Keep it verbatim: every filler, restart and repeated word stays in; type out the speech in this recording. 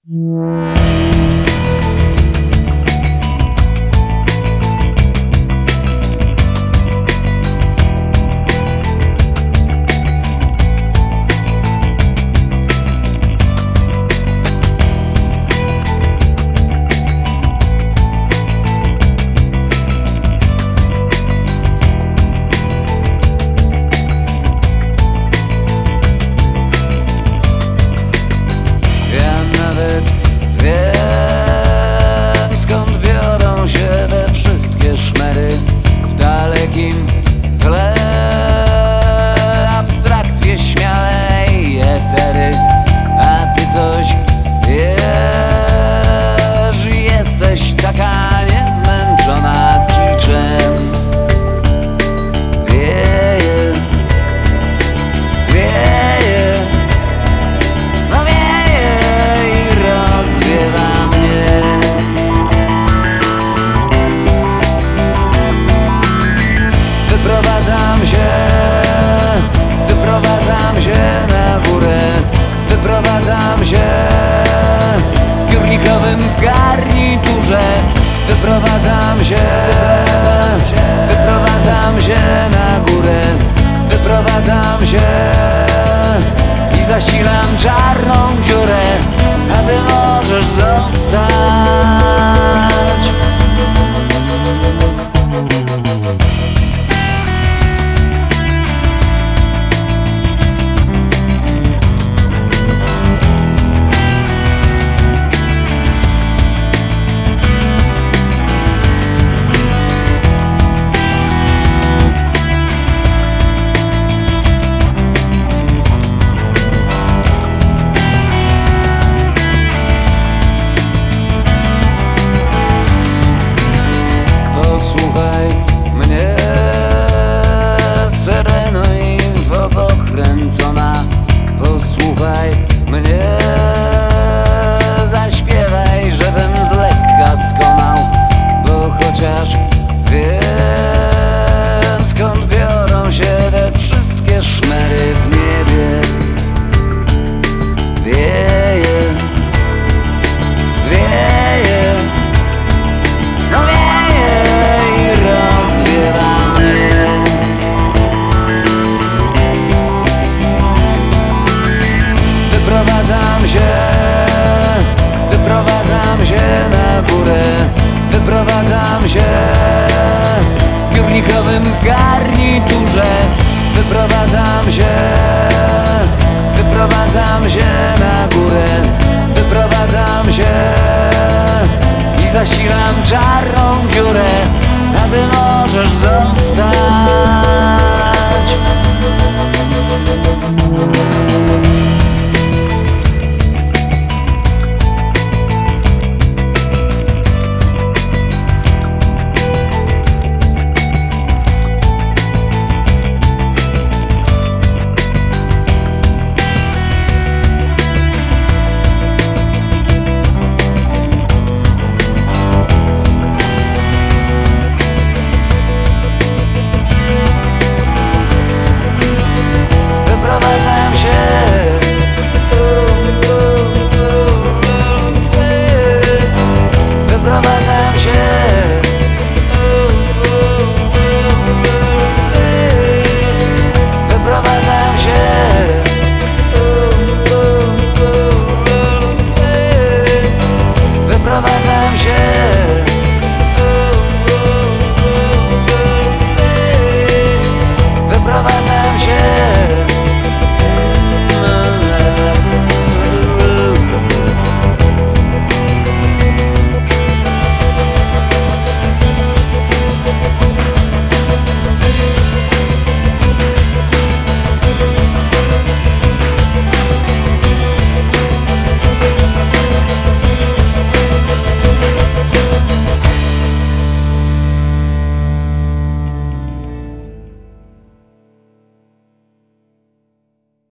Wiem, skąd biorą się te wszystkie szmery w dalekim tle, abstrakcje śmiałe i etery. A ty coś wiesz, jesteś taka niezmęczona kiczem. Wieje, wieje, no wieje i rozwiewa mnie. Wyprowadzam się, wyprowadzam się na górę, wyprowadzam się w piórnikowym garniturze. Wyprowadzam się, wyprowadzam się na górę, wyprowadzam się i zasilam czarną dziurę, a ty możesz zostać. Posłuchaj mnie, syreno i w obok kręcona. Posłuchaj mnie, zaśpiewaj, żebym z lekka skonał. Bo chociaż wiem, skąd biorą się te wszystkie szmery w niebie. Wieje, wieje, no wieje i rozwiewa mnie. Wyprowadzam się, wyprowadzam się na górę, wyprowadzam się w piórnikowym garniturze. Wyprowadzam się, wyprowadzam się na górę, wyprowadzam się i zasilam czarną dziurę, a ty możesz zostać.